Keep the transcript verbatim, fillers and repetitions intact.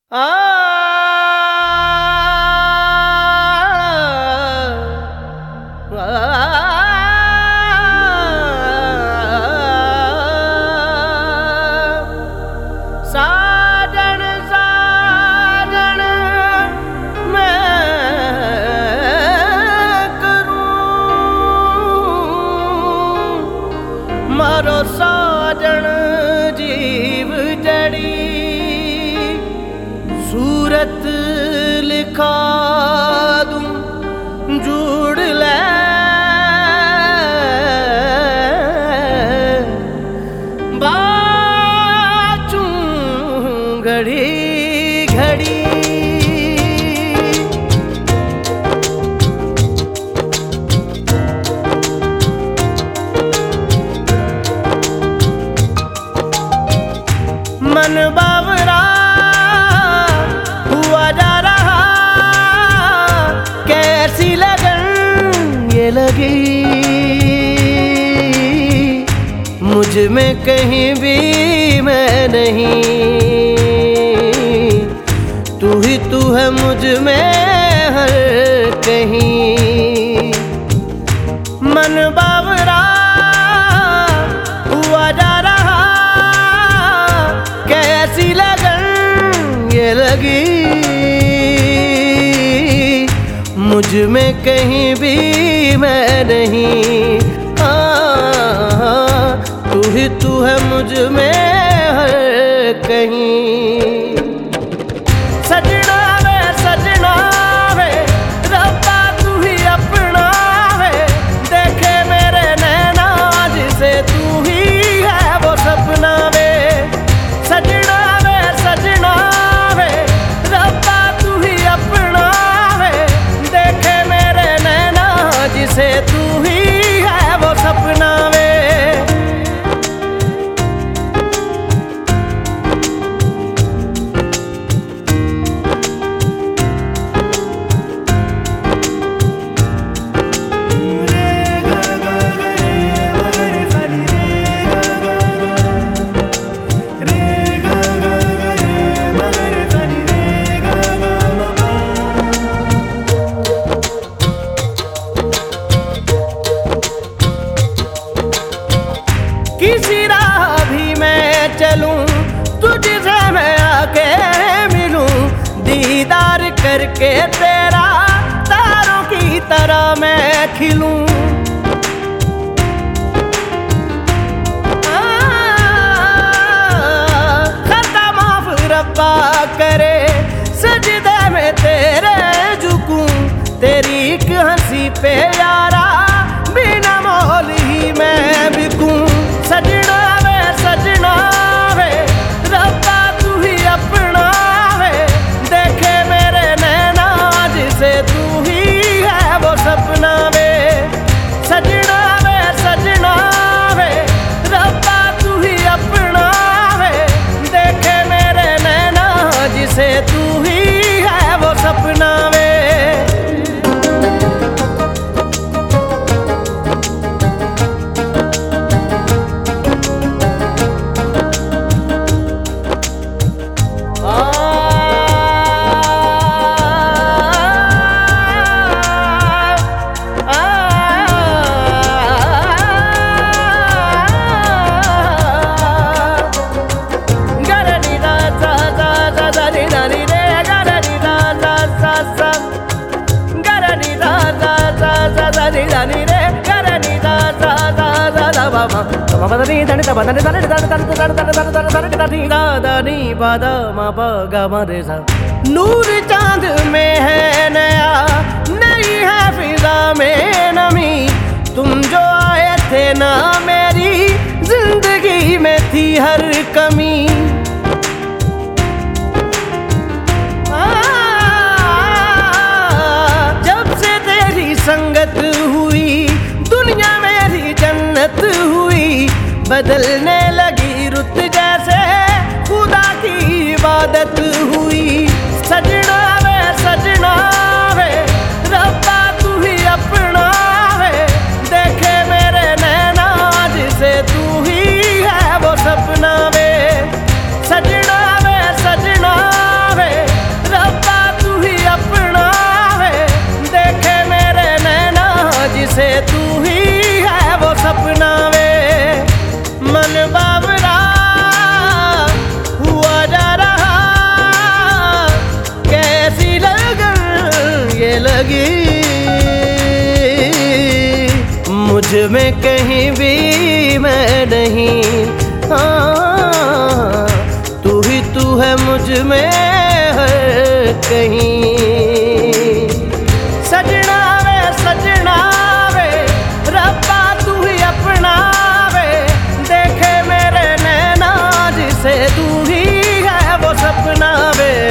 आ साजन साजन मैं करूं मारो साजन जीव जड़ी सूरत लिखा दूं जुड़ ले बाचूं घड़ी घड़ी मन बावरा हुआ जा रहा कैसी लगन ये लगी मुझ में कहीं भी मैं नहीं तू ही तू है मुझ में हर कहीं मन बावरा हुआ जा रहा कैसी लगन ये लगी मुझ में कहीं भी मैं नहीं हाँ तू ही तू है मुझ में हर कहीं सजना वे सजना वे रब्बा तू ही अपना वे देखे मेरे नैना जिसे तू ही है वो सपना वे सजना वे सजना वे रब्बा तू ही अपना वे देखे मेरे नैना जिसे तू ही है वो सपना वे किसी राह भी मैं चलूं तुझसे मैं आके मिलूं दीदार करके तेरा तारों की तरह मैं खिलूं खता माफ रब्बा करे सजदे में तेरे झुकूं तेरी एक हंसी पे यारा बिना मोल ही मैं बिकूं सजना वे सजना वे रब्बा तू ही अपना वे देखे मेरे नैना जिसे तू ही है वो सपना वे सजना वे सजना वे रब्बा तू ही अपना वे देखे मेरे नैना जिसे तू ही है वो सपना वे नूर चांद में है नया नहीं है फिजा में नमी तुम जो आए थे ना मेरी जिंदगी में थी हर कमी जब से तेरी संगत हुई दुनिया मेरी जन्नत हुई बदलने लगी रुत जैसे खुदा की इबादत हुई सजना वे सजना वे रब्बा तू ही अपना वे देखे मेरे नैना जिसे तू ही है वो सपना वे सजना वे सजना वे में कहीं भी मैं नहीं। हाँ, तू ही तू है मुझ में हर कहीं। सजना वे सजना वे रब्बा तू ही अपना वे, देखे मेरे नैना जिसे तू ही है वो सपना वे।